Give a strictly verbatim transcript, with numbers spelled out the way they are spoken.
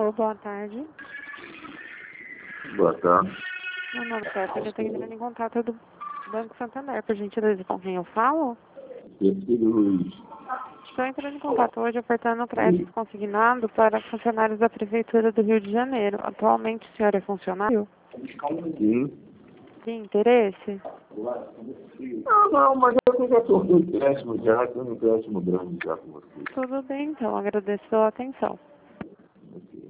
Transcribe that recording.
Alô, boa tarde. Boa tarde. Meu nome é Pepe, eu tenho entrando em contato do Banco Santander, por gentileza, com quem eu falo? Terceiro Luiz. Estou entrando em contato hoje ofertando crédito consignado para funcionários da Prefeitura do Rio de Janeiro. Atualmente o senhor é funcionário? Sim. Tem interesse? Não, não, mas eu já estou com empréstimo, já estou no empréstimo grande já com você. Tudo bem, então. Agradeço pela atenção.